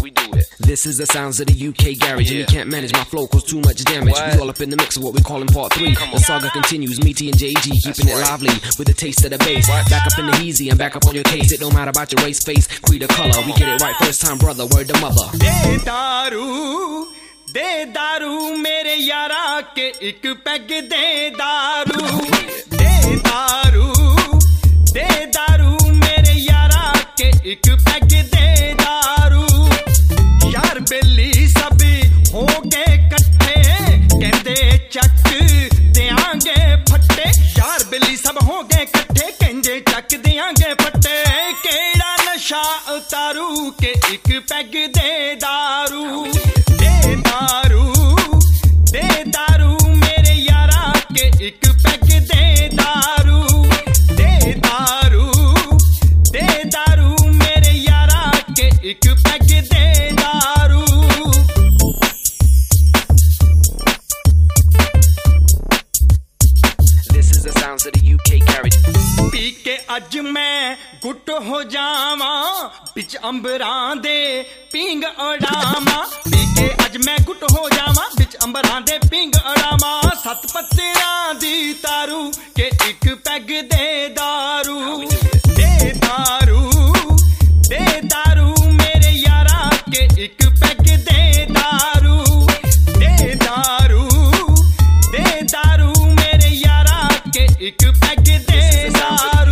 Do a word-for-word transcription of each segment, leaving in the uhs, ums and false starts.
we do it. This is the sounds of the U K garage, yeah. And you can't manage my flow cause too much damage. What? We all up in the mix of what we call in part three. The saga continues, Meaty and J G keeping That's it right. lively with a taste of the bass. What? Back up in the heezy and back up on your case. It don't matter about your race, face, creed or color. We get it right first time, brother, word to mother. De daru, de daru, mere yara ke ik peg de daru. De daru, de daru, mere yara ke ik peg de daru. Yar belli sab ho gaye katthe, kehde chak deange phatte. Yar belli sab ho gaye katthe, kehde chak deange phatte. Kehda nasha utaru ke ik peg de daru. De daru, de daru, mere yara ke ik peg de daru. De daru, de daru, mere yara ke ik peg de daru. This is the sounds of the U K garage. पी के अज मैं गुट हो जावा, बिच अंबरां दे ping उड़ावा. P के अज मैं गुट हो जावा, बिच अंबरां दे पिंग उड़ावा. सत पत्तियां दी तारू के एक पैग दे दारू. दे दारू, दे दारू, मेरे यारा के एक पैग दे दारू. दे दारू, दे दारू, मेरे यारा के एक पैग दे दारू.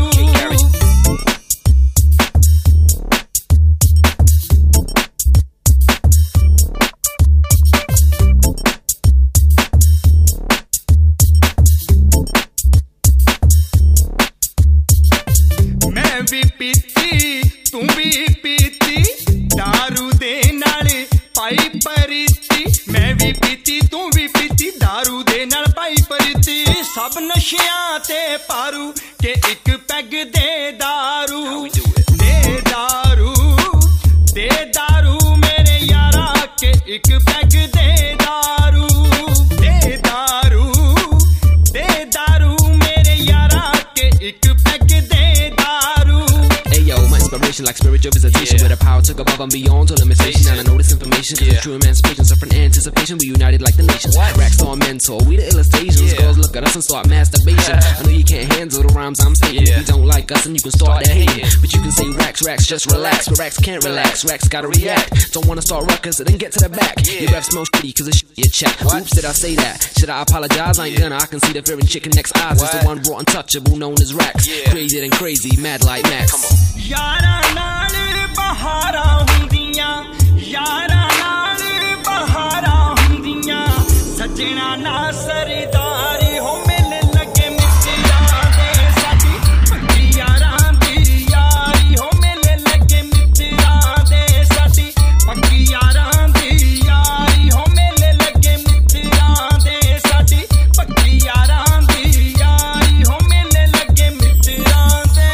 मैं भी पीती तू भी पीती, दारू दे नाल पाई परीती. मैं भी पीती तू भी पीती, दारू दे नाल पाई परीती. सब नशियां ते पारू के एक पैग दे दारू. दे दारू, दे दारू, मेरे यारा के एक पैग दे दारू. दे दारू, दे दारू, मेरे यारा के एक पैग दे दारू. Hey yo, my inspiration like spiritual visitation, yeah. Where the power took above and beyond to limitation. And I know this information cause yeah. It's true emancipation. Suffering anticipation, we united like the nation. What? Racks on mentor, we the illustrations. Yeah. Girls look at us and start masturbation. I know you can't handle the rhymes I'm saying. Yeah. If you don't like us, then you can start that hating. Yeah. But you can say racks, racks, just relax. But racks can't relax, racks gotta react. Don't wanna start ruckus, then get to the back. Yeah. Your breath smells shitty cause it's shit your check. What? Oops, did I say that? Should I apologize? I ain't gonna, I can see the fear in chicken next eyes. It's the one brought untouchable known as racks. Yeah. Crazy and crazy, mad like Max. Come on. यारा नाल बहारा हुंदियां, यारा नाल बहारा हुंदियां. सजना ना सरदारी हो मेले लगे मित्रा दे साडी. पक्की यारां दी यारी हो मेले लगे मित्रा दे साडी. पक्की यारां दी यारी हो मेले लगे मित्रा दे साडी. पक्की यारां दी यारी हो मेले लगे मित्रा दे.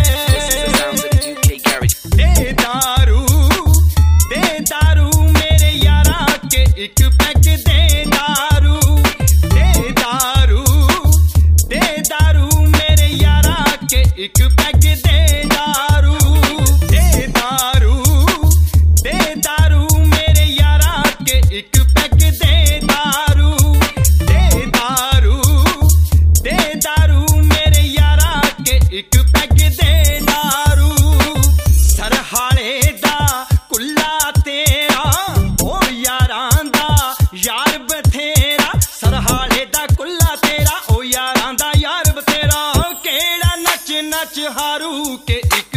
दे दारू, दे दारू, मेरे यारा के एक पैग दे दारू. दे दारू, दे दारू, मेरे यारा के एक पैग दे दारू. दे दारू, दे दारू, मेरे यारा के एक पैग दे दारू. दे दारू, दे दारू, मेरे यारा के एक पैग दे दारू. सरहाले दा कुल्ला तेरा, ओ यारां दा यार बथेरा. सरहाले दा कुल्ला तेरा, ओ यारां दा यार बथेरा. केड़ा नच नच हारू के एक